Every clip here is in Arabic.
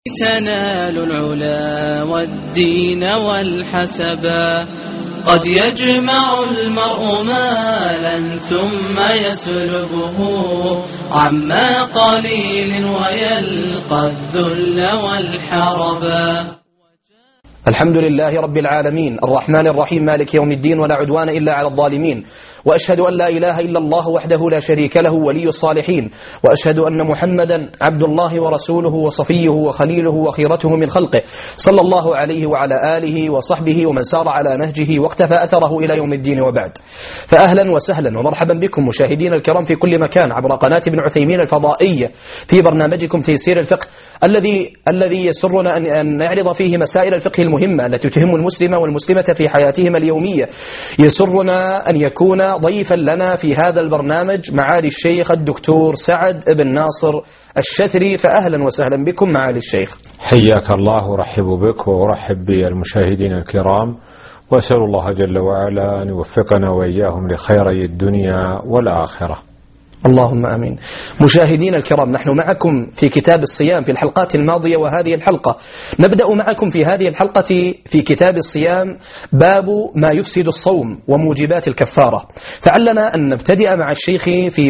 تنال العلا والدين والحسبا. قد يجمع المرء مالا ثم يسلبه عما قليل ويلقى الذل والحربا. الحمد لله رب العالمين الرحمن الرحيم مالك يوم الدين، ولا عدوان إلا على الظالمين، وأشهد أن لا إله إلا الله وحده لا شريك له ولي الصالحين، وأشهد أن محمدا عبد الله ورسوله وصفيه وخليله وخيرته من خلقه، صلى الله عليه وعلى آله وصحبه ومن سار على نهجه واقتفى أثره إلى يوم الدين. وبعد، فأهلا وسهلا ومرحبا بكم مشاهدين الكرام في كل مكان عبر قناة ابن عثيمين الفضائية في برنامجكم تيسير الفقه الذي يسرنا أن نعرض فيه مسائل الفقه المهمة التي تهم المسلم والمسلمة في حياتهم اليومية. يسرنا أن يكون ضيفا لنا في هذا البرنامج معالي الشيخ الدكتور سعد بن ناصر الشتري، فأهلا وسهلا بكم معالي الشيخ. حياك الله ورحب بك وأرحب بالمشاهدين الكرام، وأسأل الله جل وعلا أن يوفقنا وإياهم لخيري الدنيا والآخرة. اللهم آمين. مشاهدين الكرام، نحن معكم في كتاب الصيام في الحلقات الماضية وهذه الحلقة. نبدأ معكم في هذه الحلقة في كتاب الصيام باب ما يفسد الصوم وموجبات الكفارة. فعلنا أن نبتدئ مع الشيخ في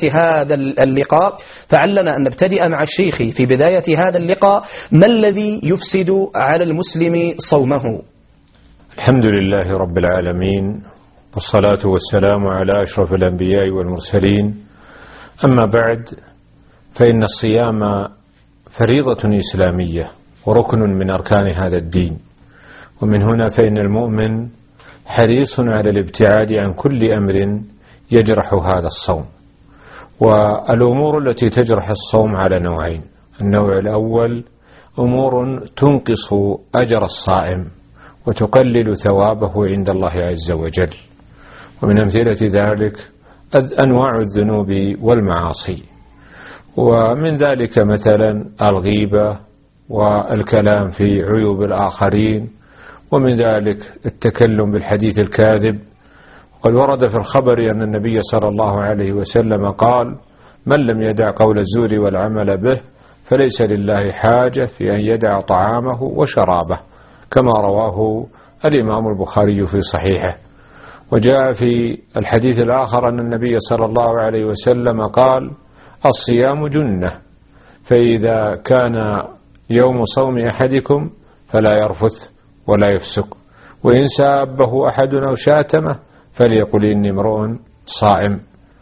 بداية هذا اللقاء ما الذي يفسد على المسلم صومه. الحمد لله رب العالمين، والصلاة والسلام على أشرف الأنبياء والمرسلين. أما بعد، فإن الصيام فريضة إسلامية وركن من أركان هذا الدين، ومن هنا فإن المؤمن حريص على الابتعاد عن كل أمر يجرح هذا الصوم. والأمور التي تجرح الصوم على نوعين: النوع الأول أمور تنقص أجر الصائم وتقلل ثوابه عند الله عز وجل، ومن أمثلة ذلك أنواع الذنوب والمعاصي، ومن ذلك مثلا الغيبة والكلام في عيوب الآخرين، ومن ذلك التكلم بالحديث الكاذب. وقد ورد في الخبر أن النبي صلى الله عليه وسلم قال: من لم يدع قول الزور والعمل به فليس لله حاجة في أن يدع طعامه وشرابه، كما رواه الإمام البخاري في صحيحه. وجاء في الحديث الآخر أن النبي صلى الله عليه وسلم قال: الصيام جنة، فإذا كان يوم صوم أحدكم فلا يرفث ولا يفسق، وإن سابه أحد أو شاتمه فليقل إني امرؤ صائم.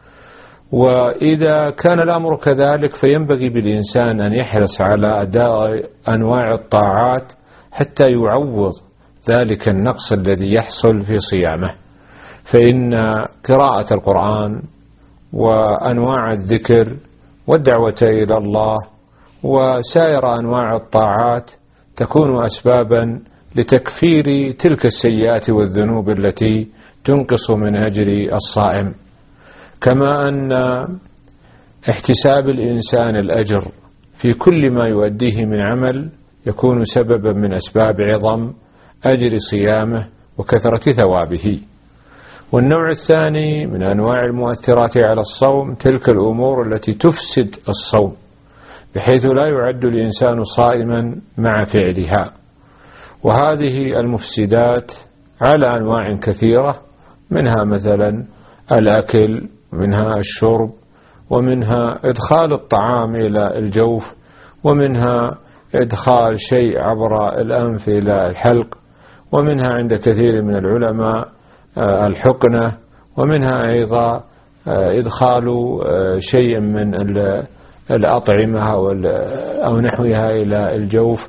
وإذا كان الأمر كذلك فينبغي بالإنسان أن يحرص على أداء أنواع الطاعات حتى يعوض ذلك النقص الذي يحصل في صيامه. فإن قراءة القرآن وأنواع الذكر والدعوة إلى الله وسائر أنواع الطاعات تكون أسبابا لتكفير تلك السيئات والذنوب التي تنقص من أجر الصائم. كما أن احتساب الإنسان الأجر في كل ما يؤديه من عمل يكون سببا من أسباب عظم أجر صيامه وكثرة ثوابه. والنوع الثاني من أنواع المؤثرات على الصوم تلك الأمور التي تفسد الصوم بحيث لا يعد الإنسان صائما مع فعلها، وهذه المفسدات على أنواع كثيرة، منها مثلا الأكل، ومنها الشرب، ومنها إدخال الطعام إلى الجوف، ومنها إدخال شيء عبر الأنف إلى الحلق، ومنها عند كثير من العلماء الحقنة، ومنها أيضا إدخال شيء من الأطعمة أو نحوها إلى الجوف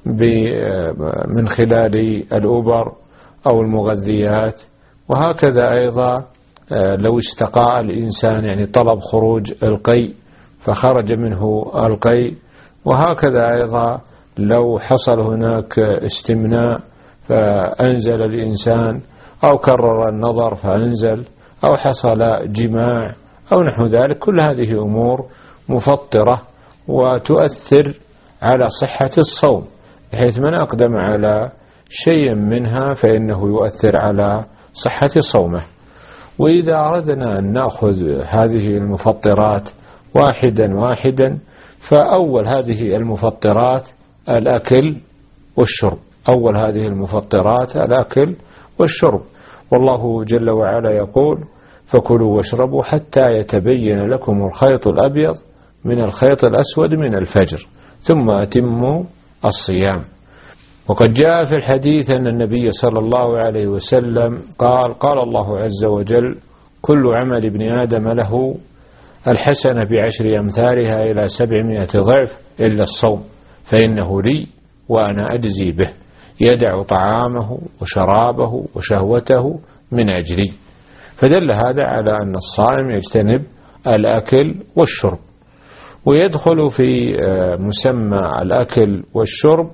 من خلال الأوبر أو المغذيات. وهكذا أيضا لو استقاء الإنسان، يعني طلب خروج القيء فخرج منه القيء. وهكذا أيضا لو حصل هناك استمناء فأنزل الإنسان، أو كرر النظر فأنزل، أو حصل جماع أو نحو ذلك، كل هذه أمور مفطرة وتؤثر على صحة الصوم، بحيث من أقدم على شيء منها فإنه يؤثر على صحة صومه. وإذا أردنا أن نأخذ هذه المفطرات واحدا واحدا، فأول هذه المفطرات الأكل والشرب. أول هذه المفطرات الأكل والشرب، والله جل وعلا يقول: فكلوا واشربوا حتى يتبين لكم الخيط الأبيض من الخيط الأسود من الفجر ثم أتموا الصيام. وقد جاء في الحديث أن النبي صلى الله عليه وسلم قال الله عز وجل: كل عمل ابن آدم له الحسنة ب10 أمثالها إلى 700 ضعف إلا الصوم فإنه لي وأنا أجزي به، يدع طعامه وشرابه وشهوته من أجلي. فدل هذا على أن الصائم يجتنب الأكل والشرب. ويدخل في مسمى الأكل والشرب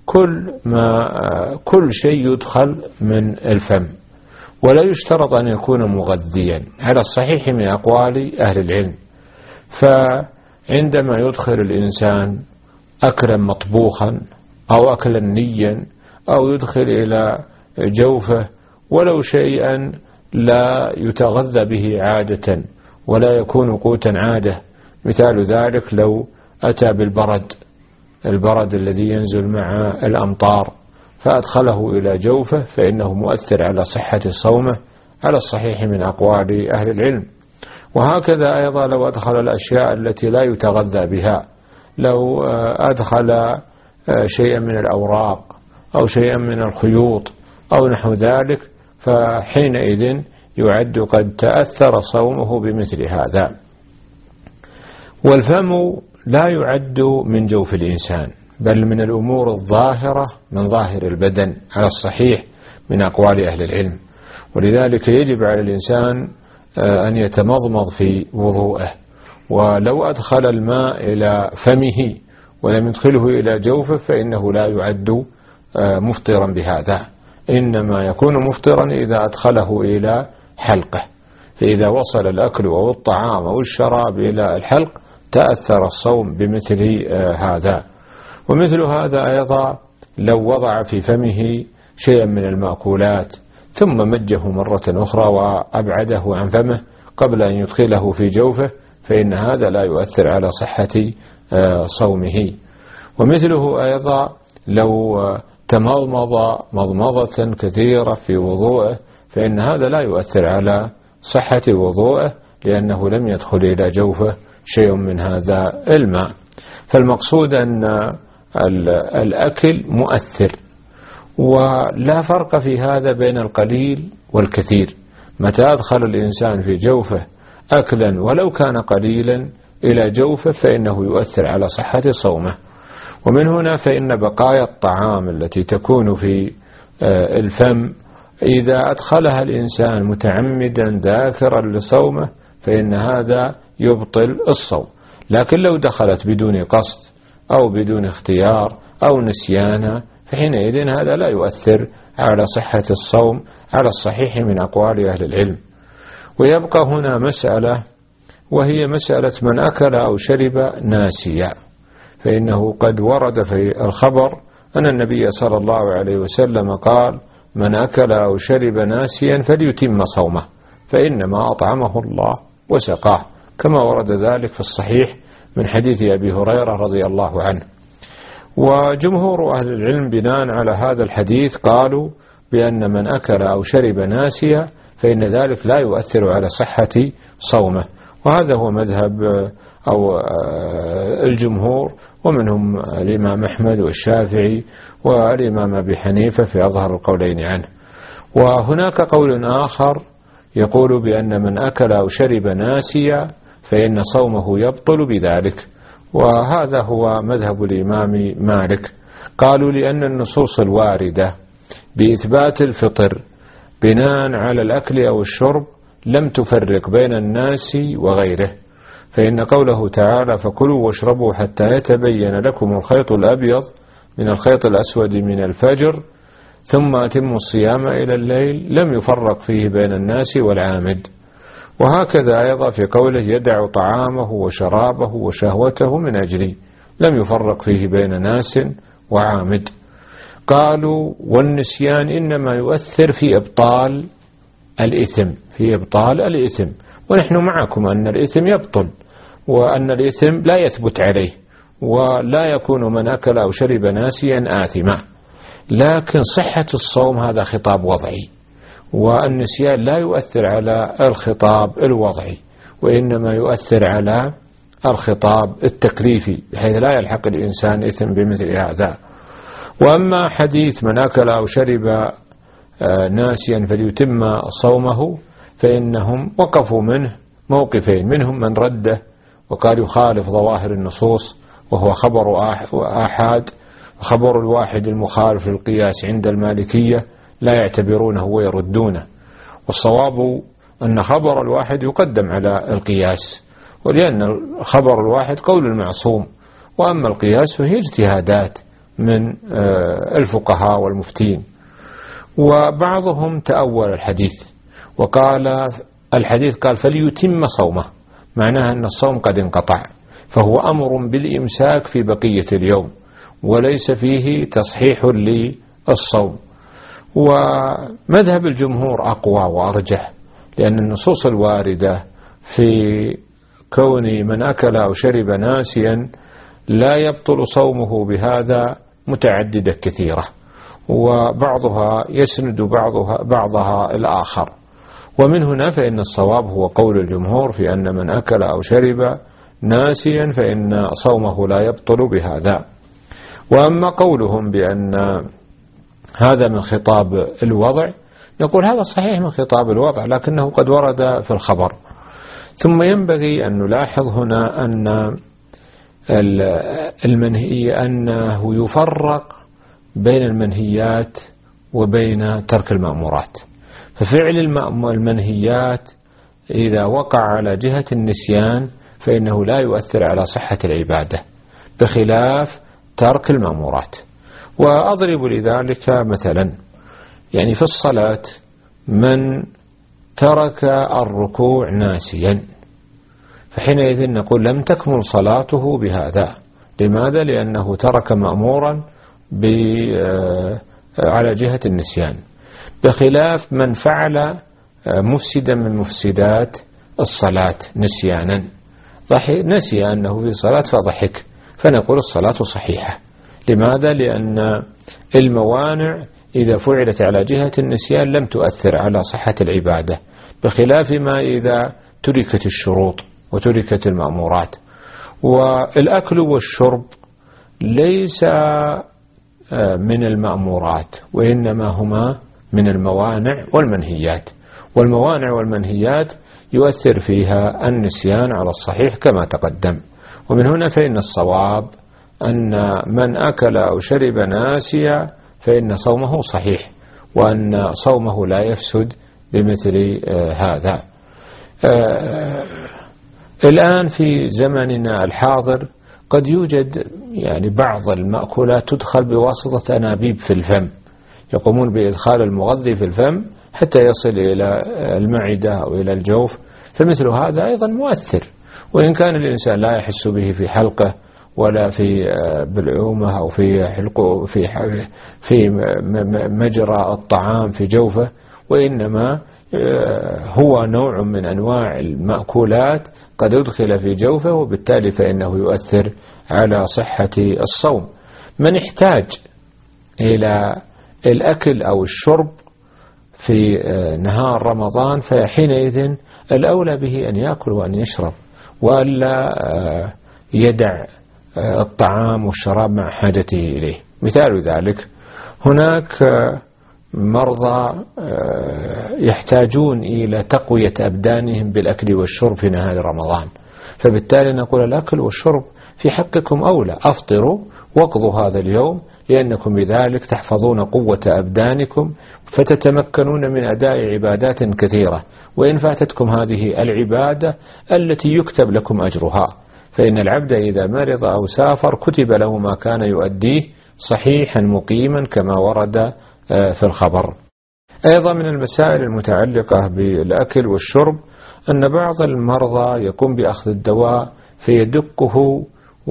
كل شيء يدخل من الفم، ولا يشترط أن يكون مغذيا على الصحيح من أقوال أهل العلم. فعندما يدخل الإنسان أكلا مطبوخا أو أكلا نيا أو يدخل إلى جوفه ولو شيئا لا يتغذى به عادة ولا يكون قوتا عادة، مثال ذلك لو أتى البرد الذي ينزل مع الأمطار فأدخله إلى جوفه فإنه مؤثر على صحة صومه على الصحيح من أقوال أهل العلم. وهكذا أيضا لو أدخل الأشياء التي لا يتغذى بها، لو أدخل شيئا من الأوراق أو شيئا من الخيوط أو نحو ذلك، فحينئذ يعد قد تأثر صومه بمثل هذا. والفم لا يعد من جوف الإنسان، بل من الأمور الظاهرة من ظاهر البدن على الصحيح من أقوال أهل العلم. ولذلك يجب على الإنسان أن يتمضمض في وضوءه، ولو أدخل الماء إلى فمه ولم يدخله إلى جوفه فإنه لا يعد مفطرا بهذا، إنما يكون مفطرا إذا أدخله إلى حلقه. فإذا وصل الأكل أو الطعام أو الشراب إلى الحلق تأثر الصوم بمثل هذا. ومثل هذا أيضا لو وضع في فمه شيئا من المأكولات ثم مجه مرة أخرى وأبعده عن فمه قبل أن يدخله في جوفه فإن هذا لا يؤثر على صحة صومه. ومثله أيضا لو تمضمض مضمضة كثيرة في وضوءه فإن هذا لا يؤثر على صحة وضوءه لأنه لم يدخل إلى جوفه شيء من هذا الماء. فالمقصود أن الأكل مؤثر، ولا فرق في هذا بين القليل والكثير. متى أدخل الإنسان في جوفه أكلا ولو كان قليلا إلى جوفه فإنه يؤثر على صحة صومه. ومن هنا فإن بقايا الطعام التي تكون في الفم إذا أدخلها الإنسان متعمدا ذاكرا لصومه فإن هذا يبطل الصوم. لكن لو دخلت بدون قصد أو بدون اختيار أو نسيانا فحينئذ هذا لا يؤثر على صحة الصوم على الصحيح من أقوال أهل العلم. ويبقى هنا مسألة، وهي مسألة من أكل أو شرب ناسيا، فإنه قد ورد في الخبر أن النبي صلى الله عليه وسلم قال: من أكل أو شرب ناسيا فليتم صومه فإنما أطعمه الله وسقاه، كما ورد ذلك في الصحيح من حديث أبي هريرة رضي الله عنه. وجمهور أهل العلم بناء على هذا الحديث قالوا بأن من أكل أو شرب ناسيا فإن ذلك لا يؤثر على صحة صومه، وهذا هو مذهب أو الجمهور، ومنهم الإمام أحمد والشافعي والإمام أبي حنيفة في أظهر القولين عنه. وهناك قول آخر يقول بأن من أكل أو شرب ناسيا فإن صومه يبطل بذلك، وهذا هو مذهب الإمام مالك. قالوا لأن النصوص الواردة بإثبات الفطر بناء على الأكل أو الشرب لم تفرق بين الناس وغيره، فإن قوله تعالى: فكلوا واشربوا حتى يتبين لكم الخيط الأبيض من الخيط الأسود من الفجر ثم أتموا الصيام إلى الليل لم يفرق فيه بين الناس والعامد. وهكذا أيضا في قوله: يدع طعامه وشرابه وشهوته من أجلي لم يفرق فيه بين ناس وعامد. قالوا: والنسيان إنما يؤثر في إبطال الإثم، ونحن معكم أن الإثم يبطل وأن الإثم لا يثبت عليه، ولا يكون من أكل أو شرب ناسيا آثما. لكن صحة الصوم هذا خطاب وضعي، والنسيان لا يؤثر على الخطاب الوضعي، وإنما يؤثر على الخطاب التكليفي، بحيث لا يلحق الإنسان إثم بمثل هذا. وأما حديث من أكل أو شرب ناسيا فليتم صومه، فإنهم وقفوا منه موقفين: منهم من رده وقال يخالف ظواهر النصوص وهو خبر آحاد، خبر الواحد المخالف للقياس عند المالكية لا يعتبرونه ويردونه، والصواب أن خبر الواحد يقدم على القياس، ولأن الخبر الواحد قول المعصوم، وأما القياس فهي اجتهادات من الفقهاء والمفتين. وبعضهم تأول الحديث وقال الحديث قال فليتم صومه، معناها أن الصوم قد انقطع، فهو أمر بالإمساك في بقية اليوم وليس فيه تصحيح للصوم. ومذهب الجمهور أقوى وأرجح، لأن النصوص الواردة في كون من أكل أو شرب ناسيا لا يبطل صومه بهذا متعددة كثيرة، وبعضها يسند بعضها الآخر. ومن هنا فإن الصواب هو قول الجمهور في أن من أكل أو شرب ناسيا فإن صومه لا يبطل بهذا. وأما قولهم بأن هذا من خطاب الوضع، نقول هذا صحيح من خطاب الوضع، لكنه قد ورد في الخبر. ثم ينبغي أن نلاحظ هنا أن المنهي أنه يفرق بين المنهيات وبين ترك المأمورات. ففعل المنهيات إذا وقع على جهة النسيان فإنه لا يؤثر على صحة العبادة، بخلاف ترك المأمورات. وأضرب لذلك مثلا، يعني في الصلاة من ترك الركوع ناسيا، فحينئذ نقول لم تكمل صلاته بهذا. لماذا؟ لأنه ترك مأمورا على جهة النسيان، بخلاف من فعل مفسدا من مفسدات الصلاة نسيانا، نسي أنه في صلاة فضحك، فنقول الصلاة صحيحة. لماذا؟ لأن الموانع إذا فعلت على جهة النسيان لم تؤثر على صحة العبادة، بخلاف ما إذا تركت الشروط وتركت المأمورات. والأكل والشرب ليس من المأمورات، وإنما هما من الموانع والمنهيات، والموانع والمنهيات يؤثر فيها النسيان على الصحيح كما تقدم. ومن هنا فإن الصواب أن من أكل أو شرب ناسيا فإن صومه صحيح، وأن صومه لا يفسد بمثل هذا. الآن في زمننا الحاضر قد يوجد يعني بعض المأكولات تدخل بواسطة أنابيب في الفم، يقومون بإدخال المغذي في الفم حتى يصل إلى المعدة أو إلى الجوف، فمثل هذا أيضا مؤثر، وإن كان الإنسان لا يحس به في حلقه ولا في بلعومه أو في مجرى الطعام في جوفه، وإنما هو نوع من أنواع المأكولات قد أدخل في جوفه، وبالتالي فإنه يؤثر على صحة الصوم. من احتاج إلى الأكل أو الشرب في نهار رمضان فحينئذ الأولى به أن يأكل وأن يشرب، وألا يدع الطعام والشراب مع حاجته إليه. مثال ذلك هناك مرضى يحتاجون إلى تقوية أبدانهم بالأكل والشرب في نهار رمضان، فبالتالي نقول الأكل والشرب في حقكم أولى، أفطروا واقضوا هذا اليوم، لأنكم بذلك تحفظون قوة أبدانكم فتتمكنون من أداء عبادات كثيرة، وإن فاتتكم هذه العبادة التي يكتب لكم أجرها، فإن العبد إذا مرض أو سافر كتب له ما كان يؤديه صحيحا مقيما كما ورد في الخبر. أيضا من المسائل المتعلقة بالأكل والشرب أن بعض المرضى يقوم بأخذ الدواء فيدقه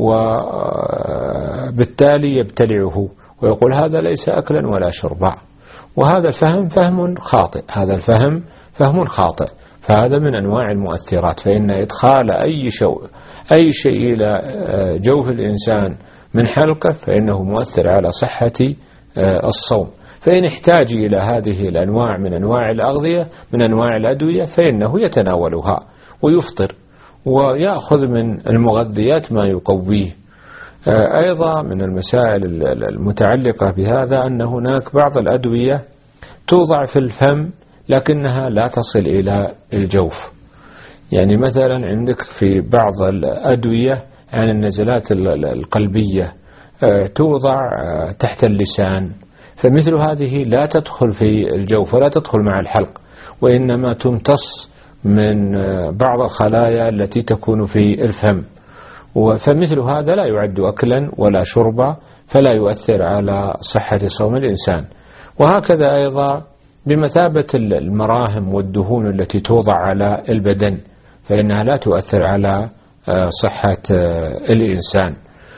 وبالتالي يبتلعه ويقول هذا ليس أكلا ولا شربا، وهذا الفهم فهم خاطئ، هذا الفهم فهم خاطئ، فهذا من أنواع المؤثرات، فإن إدخال أي شيء إلى جوف الإنسان من حلقه فإنه مؤثر على صحة الصوم. فإن احتاج إلى هذه الأنواع من أنواع الأغذية من أنواع الأدوية فإنه يتناولها ويفطر ويأخذ من المغذيات ما يقويه. أيضا من المسائل المتعلقة بهذا أن هناك بعض الأدوية توضع في الفم لكنها لا تصل إلى الجوف. يعني مثلا عندك في بعض الأدوية عن النزلات القلبية توضع تحت اللسان، فمثل هذه لا تدخل في الجوف ولا تدخل مع الحلق، وإنما تمتص من بعض الخلايا التي تكون في الفم، فمثل هذا لا يعد أكلا ولا شربا، فلا يؤثر على صحة صوم الإنسان. وهكذا أيضا بمثابة المراهم والدهون التي توضع على البدن فإنها لا تؤثر على صحة الإنسان.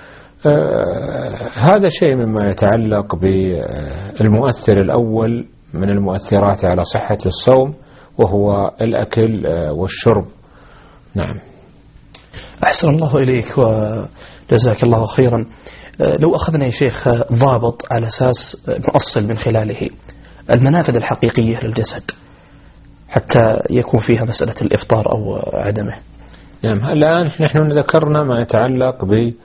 هذا شيء مما يتعلق بالمؤثر الأول من المؤثرات على صحة الصوم، وهو الأكل والشرب. نعم. أحسن الله إليك وجزاك الله خيرا. لو أخذنا يا شيخ ضابط على أساس نؤصل من خلاله المنافذ الحقيقية للجسد حتى يكون فيها مسألة الإفطار أو عدمه. نعم. الآن نحن ذكرنا ما يتعلق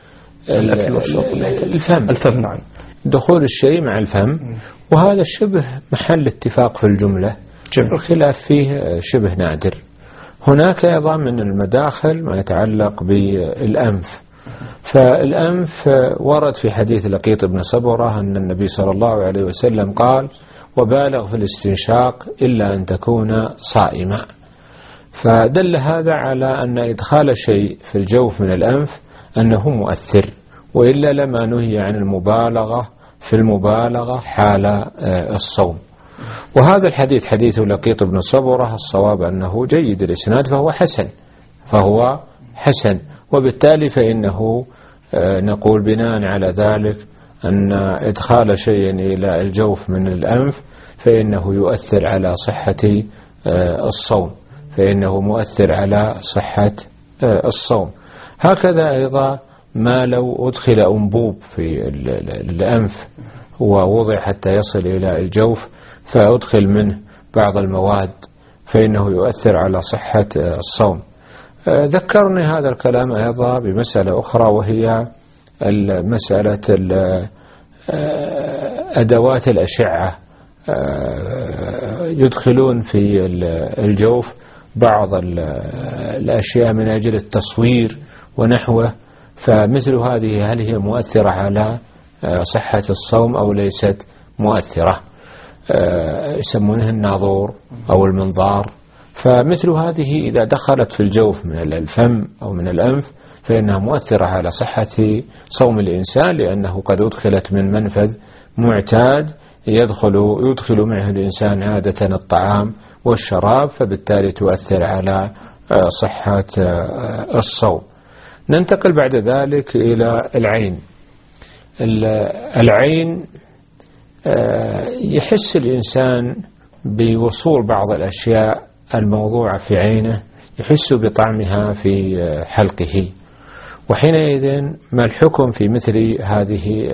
بالفم. نعم. دخول الشيء مع الفم، وهذا الشبه محل اتفاق في الجملة، الخلاف فيه شبه نادر. هناك أيضا من المداخل ما يتعلق بالأنف. فالأنف ورد في حديث لقيط بن صبرة أن النبي صلى الله عليه وسلم قال: وبالغ في الاستنشاق إلا أن تكون صائما. فدل هذا على أن إدخال شيء في الجوف من الأنف أنه مؤثر، وإلا لما نهي عن المبالغة في المبالغة حال الصوم. وهذا الحديث حديث لقيط بن صبرة الصواب أنه جيد الإسناد، فهو حسن، وبالتالي فإنه نقول بناء على ذلك أن إدخال شيء إلى الجوف من الأنف فإنه يؤثر على صحة الصوم، فإنه مؤثر على صحة الصوم. هكذا أيضا ما لو أدخل أنبوب في الأنف ووضع حتى يصل إلى الجوف فأدخل منه بعض المواد فإنه يؤثر على صحة الصوم. ذكرني هذا الكلام أيضا بمسألة أخرى، وهي مسألة أدوات الأشعة. يدخلون في الجوف بعض الأشياء من أجل التصوير ونحوه، فمثل هذه هل هي مؤثرة على صحة الصوم أو ليست مؤثرة؟ يسمونه الناظور أو المنظار. فمثل هذه إذا دخلت في الجوف من الفم أو من الأنف فإنها مؤثرة على صحة صوم الإنسان، لأنه قد أدخلت من منفذ معتاد يدخل معه الإنسان عادة الطعام والشراب، فبالتالي تؤثر على صحة الصوم. ننتقل بعد ذلك إلى العين. العين يحس الإنسان بوصول بعض الأشياء الموضوعة في عينه، يحس بطعمها في حلقه، وحينئذ ما الحكم في مثل هذه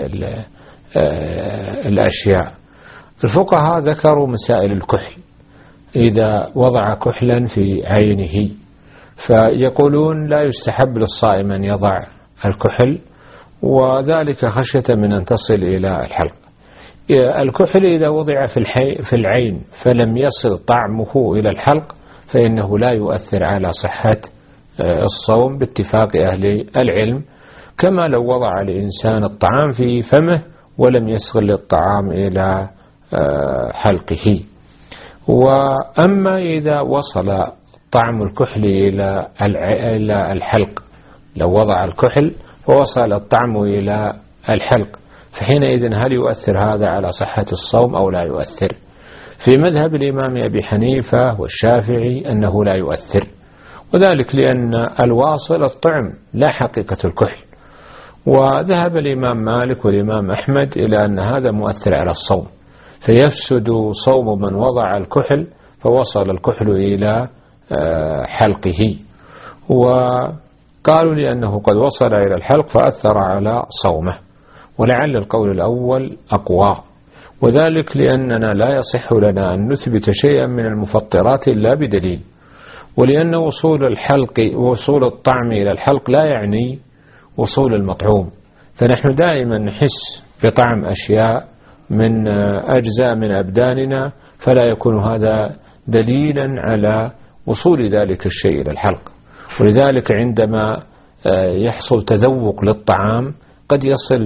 الأشياء؟ الفقهاء ذكروا مسائل الكحل، إذا وضع كحلا في عينه فيقولون لا يستحب للصائم أن يضع الكحل، وذلك خشية من أن تصل إلى الحلق. الكحل إذا وضع في العين فلم يصل طعمه إلى الحلق فإنه لا يؤثر على صحة الصوم باتفاق أهل العلم، كما لو وضع الإنسان الطعام في فمه ولم يصل الطعام إلى حلقه. وأما إذا وصل طعم الكحل إلى الحلق، لو وضع الكحل فوصل الطعم إلى الحلق، فحينئذ هل يؤثر هذا على صحة الصوم أو لا يؤثر؟ في مذهب الإمام أبي حنيفة والشافعي أنه لا يؤثر، وذلك لأن الواصل الطعم لا حقيقة الكحل. وذهب الإمام مالك والإمام أحمد إلى أن هذا مؤثر على الصوم، فيفسد صوم من وضع الكحل فوصل الكحل إلى حلقه. قالوا لأنه قد وصل إلى الحلق فأثر على صومه، ولعل القول الأول أقوى، وذلك لأننا لا يصح لنا أن نثبت شيئا من المفطرات إلا بدليل، ولأن وصول الطعم إلى الحلق لا يعني وصول المطعوم، فنحن دائما نحس بطعم أشياء من أجزاء من أبداننا، فلا يكون هذا دليلا على وصول ذلك الشيء إلى الحلق. ولذلك عندما يحصل تذوق للطعام قد يصل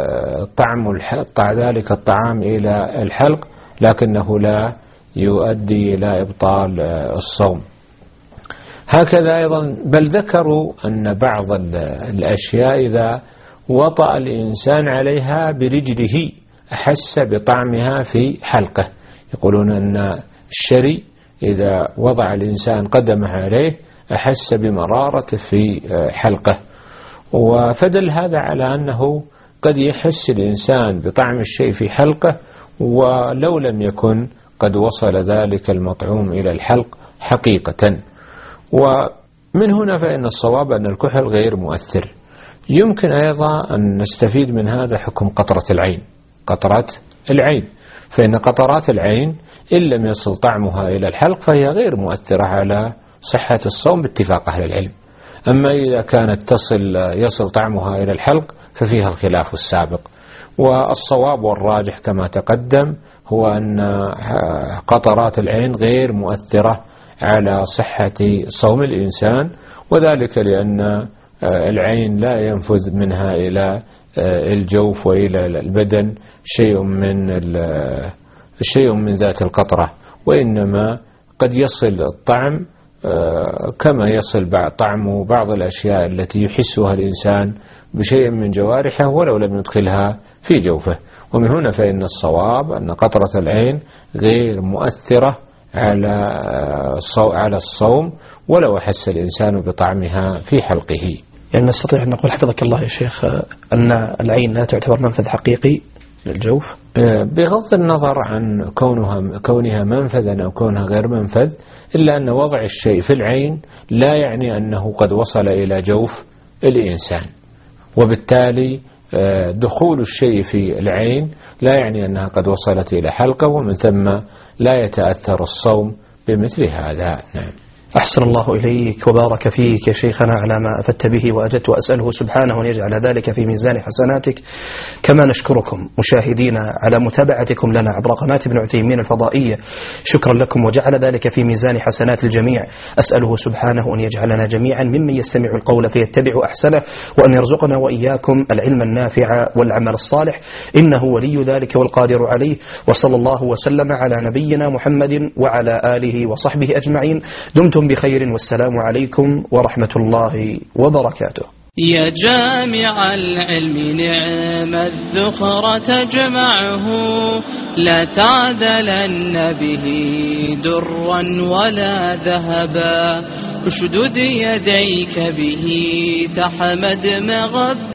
ذلك الطعام إلى الحلق، لكنه لا يؤدي إلى إبطال الصوم. هكذا أيضا بل ذكروا أن بعض الأشياء إذا وطأ الإنسان عليها برجله أحس بطعمها في حلقه، يقولون أن الشري إذا وضع الإنسان قدمه عليه أحس بمرارة في حلقه، وفدل هذا على أنه قد يحس الإنسان بطعم الشيء في حلقه ولو لم يكن قد وصل ذلك المطعوم إلى الحلق حقيقة. ومن هنا فإن الصواب أن الكحل غير مؤثر. يمكن أيضا أن نستفيد من هذا حكم قطرة العين، فإن قطرات العين إن لم يصل طعمها إلى الحلق فهي غير مؤثرة على صحة الصوم باتفاق أهل العلم. أما إذا كانت يصل طعمها إلى الحلق ففيها الخلاف السابق، والصواب والراجح كما تقدم هو أن قطرات العين غير مؤثرة على صحة صوم الإنسان، وذلك لأن العين لا ينفذ منها إلى الجوف وإلى البدن شيء من ذات القطرة، وإنما قد يصل الطعم كما يصل طعم بعض الأشياء التي يحسها الإنسان بشيء من جوارحه ولو لم يدخلها في جوفه. ومن هنا فإن الصواب أن قطرة العين غير مؤثرة على الصوم ولو أحس الإنسان بطعمها في حلقه. يعني نستطيع أن نقول حفظك الله يا شيخ أن العين لا تعتبر منفذ حقيقي للجوف بغض النظر عن كونها منفذا أو كونها غير منفذ، إلا أن وضع الشيء في العين لا يعني أنه قد وصل إلى جوف الإنسان، وبالتالي دخول الشيء في العين لا يعني أنها قد وصلت إلى حلقة، ومن ثم لا يتأثر الصوم بمثل هذا. نعم. أحسن الله إليك وبارك فيك يا شيخنا على ما أفدت به وأجدت، وأسأله سبحانه أن يجعل ذلك في ميزان حسناتك، كما نشكركم مشاهدينا على متابعتكم لنا عبر قناة ابن عثيمين الفضائية. شكرا لكم وجعل ذلك في ميزان حسنات الجميع. أسأله سبحانه أن يجعلنا جميعا ممن يستمع القول فيتبع أحسنه، وأن يرزقنا وإياكم العلم النافع والعمل الصالح، إنه ولي ذلك والقادر عليه. وصلى الله وسلم على نبينا محمد وعلى آله وصحبه أجمعين. دمتم بخير، والسلام عليكم ورحمة الله وبركاته. يا جامع العلم نعم الذخر تجمعه، لا تعدلن به درا ولا ذهبا، اشدد يديك به تحمد مغب